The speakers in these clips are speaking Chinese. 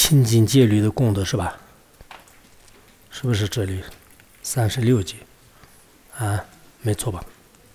清净戒律的功德是吧？是不是这里36节啊？没错吧？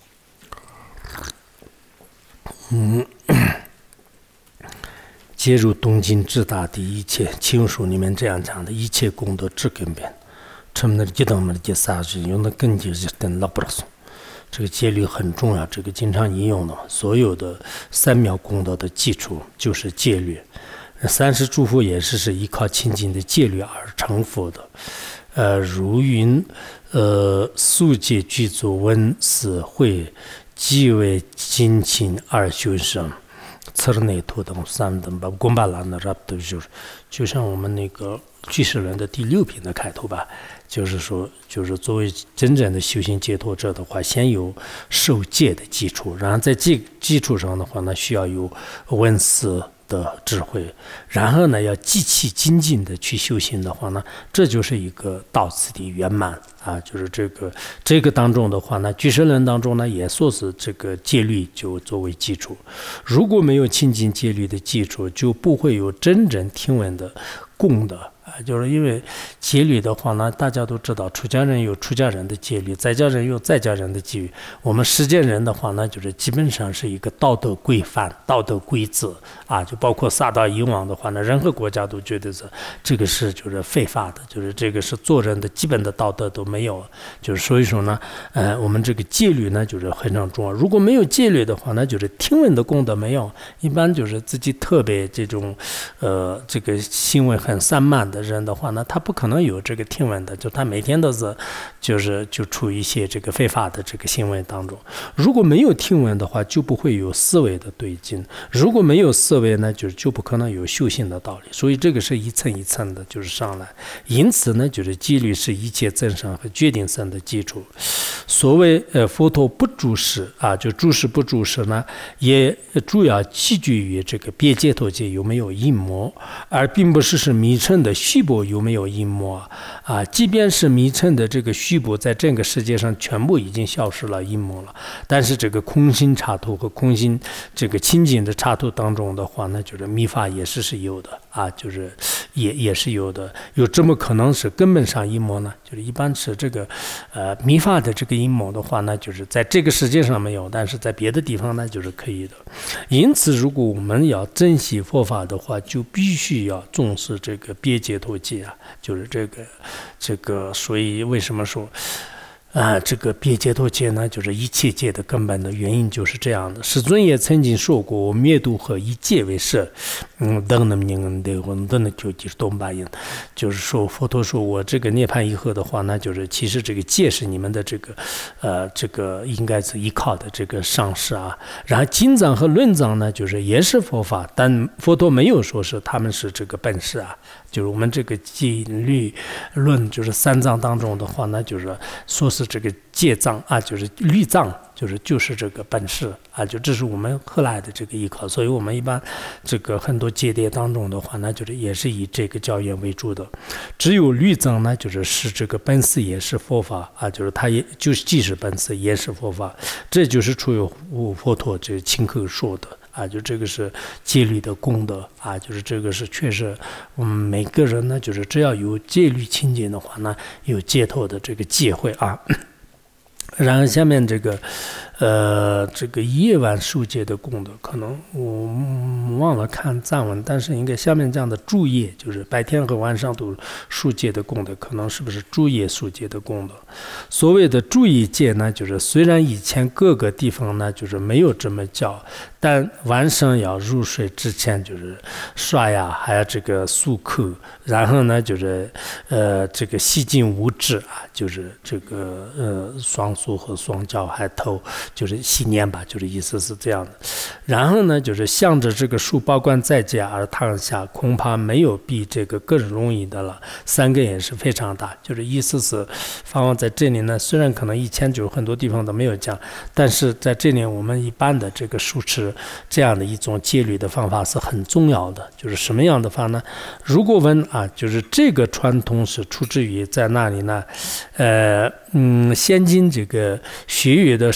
接入东京至大的一切经书里面这样讲的，一切功德之根本，成的一等的这三十用的根基是等拉不拉松。这个戒律很重要，这个经常引用的，所有的三藐功德的基础就是戒律。30诸佛也是依靠清净的戒律而成佛的。如云，素戒具足闻思会，即为精勤而修身。次日内图等三等吧，贡巴拉那这都就像我们那个居士论的第6品的开头吧，就是说，就是作为真正的修行解脱者的话，先有受戒的基础，然后在基础上的话呢，需要有闻思的智慧，然后呢，要极其精进的去修行的话呢，这就是一个到此的圆满啊！就是这个当中的话呢，居士论当中呢，也说是这个戒律就作为基础。如果没有清净戒律的基础，就不会有真正听闻的功德。就是因为戒律的话呢，大家都知道，出家人有出家人的戒律，在家人有在家人的戒律。我们世间人的话呢，就是基本上是一个道德规范、道德规则啊，就包括撒到以往的话呢，任何国家都觉得是这个是就是非法的，就是这个是做人的基本的道德都没有。就是所以说呢，我们这个戒律呢就是非常重要。如果没有戒律的话呢，就是听闻的功德没有，一般就是自己特别这种这个行为很散漫的人的话呢，他不可能有这个听闻的，就他每天都是就处于一些这个非法的这个行为当中。如果没有听闻的话，就不会有思维的对境；如果没有思维呢，就不可能有修行的道理。所以这个是一层一层的，就是上来。因此呢，就是戒律是一切增上和决定上的基础。所谓佛陀不住世啊，就住世不住世呢，也主要取决于这个别解脱戒有没有阴魔，而并不是迷尘的虚薄有没有阴魔啊。即便是迷尘的这个虚薄在整个世界上全部已经消失了阴魔了，但是这个空心插图和空心这个清净的插图当中的话呢，就是密法也是有的啊，就是也是有的。有这么可能是根本上阴魔呢？就是一般是这个密法的这个阴谋的话呢，就是在这个世界上没有，但是在别的地方呢就是可以的。因此如果我们要珍惜佛法的话，就必须要重视这个别解脱戒啊，就是这个所以为什么说这个别解脱戒呢，就是一切戒的根本的原因就是这样的。世尊也曾经说过，灭度和以戒为摄，等那么您的我们的就是东巴音，就是说佛陀说我这个涅槃以后的话呢，就是其实这个戒是你们的这个应该是依靠的这个上师啊。然后经藏和论藏呢，就是也是佛法，但佛陀没有说是他们是这个本事啊。就是我们这个戒律论，就是三藏当中的话呢，就是说是这个戒藏啊，就是律藏，就是这个本事啊，就这是我们后来的这个依靠。所以我们一般这个很多戒典当中的话呢，就是也是以这个教言为主的。只有律藏呢，是这个本事也是佛法啊，就是它也就是既是本事也是佛法，这就是出于佛陀这亲口说的。啊，就这个是戒律的功德啊，就是这个是确实，我们每个人呢，就是只要有戒律清净的话呢，有解脱的这个机会啊。然后下面这个夜晚受戒的功德，可能我忘了看藏文，但是应该下面这样的诸夜，就是白天和晚上都受戒的功德，可能是不是诸夜受戒的功德？所谓的诸夜戒呢，就是虽然以前各个地方呢，就是没有这么叫，但晚上要入睡之前，就是刷牙，还有这个漱口，然后呢，就是这个洗净五指啊，就是这个双漱和双脚还头。就是洗念吧，就是意思是这样的。然后呢，就是向着这个树保管在家而躺下，恐怕没有比这个更容易的了。3个也是非常大，就是意思是，放在这里呢，虽然可能以前就很多地方都没有讲，但是在这里我们一般的这个书持这样的一种戒律的方法是很重要的。就是什么样的法呢？如果问啊，就是这个传统是出自于在那里呢？先今这个学语的上师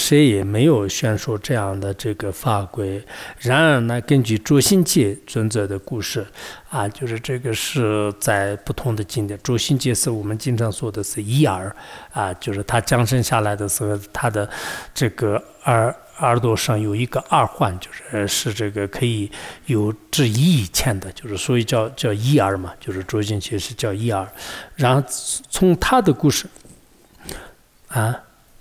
谁也没有宣说这样的这个法规。然而呢，根据卓心界尊者的故事啊，就是这个是在不同的经典。卓心界是我们经常说的是一耳啊，就是他降生下来的时候，他的这个耳朵上有一个耳环，是这个可以有治一千的，就是所以叫一耳嘛，就是卓心界是叫一耳。然后从他的故事啊。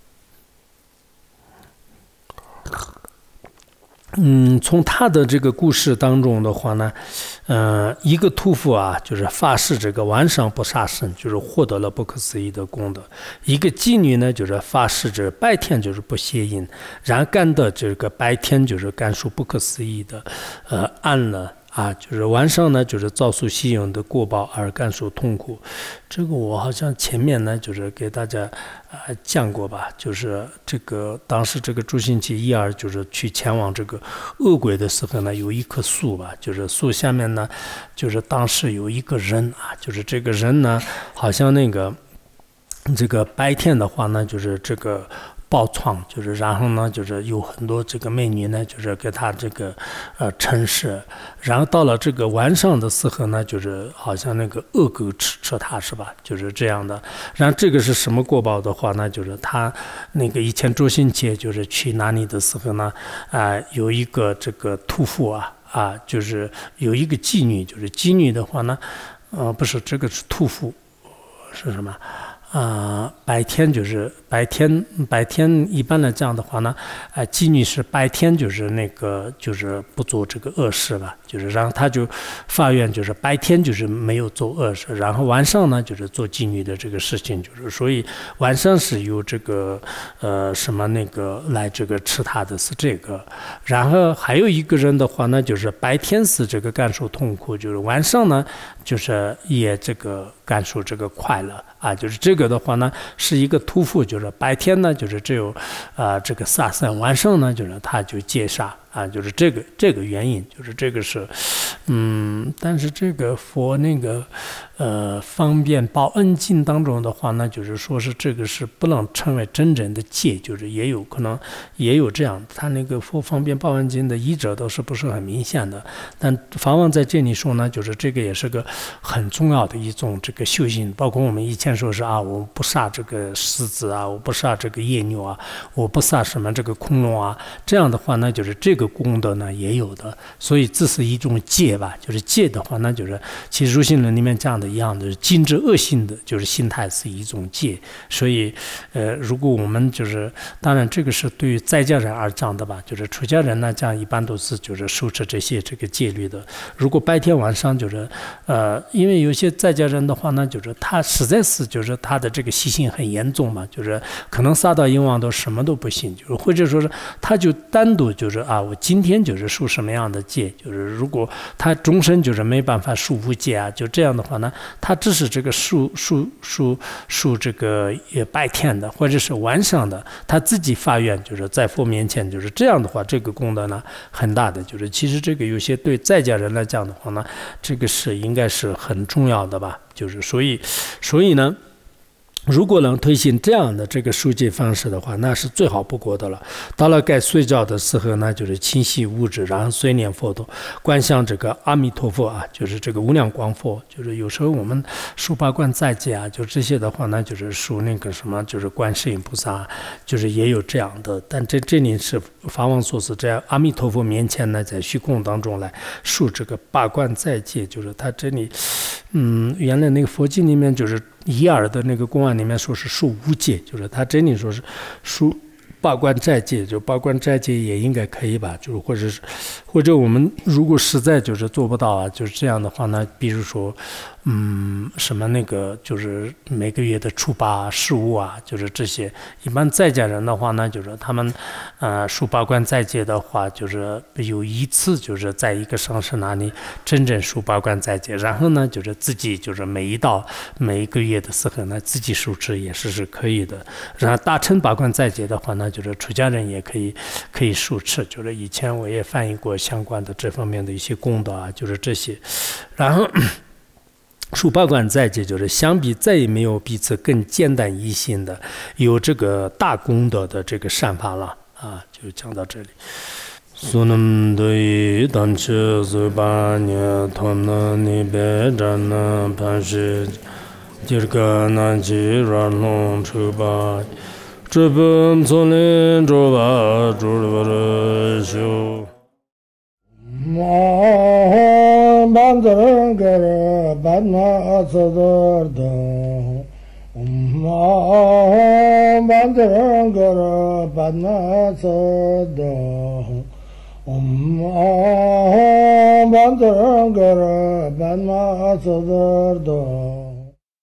从他的这个故事当中的话呢，一个屠夫啊，就是发誓这个晚上不杀生，就是获得了不可思议的功德；一个妓女呢，就是发誓这白天就是不邪淫，然干的这个白天就是干出不可思议的安乐。啊，就是晚上呢，就是遭受吸引的过报而感受痛苦。这个我好像前面呢，就是给大家讲过吧，就是这个当时这个朱心记一二就是去前往这个恶鬼的时候呢，有一棵树吧，就是树下面呢，就是当时有一个人啊，就是这个人呢，好像这个白天的话呢，就是这个。抱床，就是然后呢，就是有很多这个美女呢，就是给他这个陈设，然后到了这个晚上的时候呢，就是好像那个恶狗吃他是吧？就是这样的。然后这个是什么过报的话呢？就是他那个以前周星节就是去哪里的时候呢，有一个这个屠夫啊，就是有一个妓女，就是妓女的话呢，不是这个是屠夫是什么？白天就是白天一般来讲的话呢，妓女是白天就是就是不做这个恶事吧，就是然后他就发愿就是白天就是没有做恶事，然后晚上呢就是做妓女的这个事情，就是所以晚上是由这个什么那个来这个吃他的是这个，然后还有一个人的话呢，就是白天是这个感受痛苦，就是晚上呢就是也这个感受这个快乐啊，就是这个的话呢是一个屠夫，就是白天呢就是只有这个杀生，晚上呢就是他就戒杀啊，就是这个原因，就是这个是但是这个佛那个方便报恩经当中的话呢，就是说是这个是不能成为真正的戒，就是也有可能也有这样，他那个佛方便报恩经的译者都是不是很明显的，但法王在这里说呢，就是这个也是个很重要的一种这个修行，包括我们以前说是我不杀这个狮子啊，我不杀这个野牛啊，我不杀什么这个恐龙啊，这样的话呢，就是这个功德呢也有的，所以这是一种戒吧，就是戒的话呢，就是其实入心论里面讲的一样的，禁止恶性的就是心态是一种戒，所以如果我们就是当然这个是对于在家人而讲的吧，就是出家人呢讲一般都是就是守持这些这个戒律的，如果白天晚上就是因为有些在家人的话呢，就是他实在是就是他的这个习性很严重嘛，就是可能杀到淫妄都什么都不行，就是或者说是他就单独就是我今天就是守什么样的戒，就是如果他终身就是没办法守无戒啊，就这样的话呢，他只是这个守这个白天的或者是晚上的，他自己发愿就是在佛面前，就是这样的话，这个功德呢很大的，就是其实这个有些对在家人来讲的话呢，这个是应该是很重要的吧，就是所以呢。如果能推行这样的这个书记方式的话，那是最好不过的了。到了该睡觉的时候呢，就是清洗物质，然后随念佛陀，观想这个阿弥陀佛啊，就是这个无量光佛。就是有时候我们书八观在戒啊，就这些的话呢，就是书那个什么，就是观世音菩萨，就是也有这样的。但这里是法王说是在阿弥陀佛面前呢，在虚空当中来述这个八观在戒，就是他这里，原来那个佛经里面就是。一耳的那个公案里面说是受无戒，就是他这里说是受八关斋戒，就八关斋戒也应该可以吧，就是或者我们如果实在就是做不到就是这样的话呢，比如说什么那个就是每个月的初八十五就是这些，一般在家人的话呢，就是他们受八关斋戒的话，就是有一次就是在一个上师那里真正受八关斋戒，然后呢就是自己就是每一个月的时候呢自己受持也是可以的，然后大乘八关斋戒的话呢，就是出家人也可以受持，就是以前我也翻译过相关的这方面的一些功德就是这些，然后书报馆再接就是相比再也没有彼此更简单易行的有这个大功德的这个善法了啊，就讲到这里。Sunam doi damche zuba nye tomna ni be jana panshi jirga na ji ranlong chuba chubum tsonin chuba chulvara shu Ma bandran gara badna sadar da Ma bandran gara badna sadar Bandar gara banma sadar da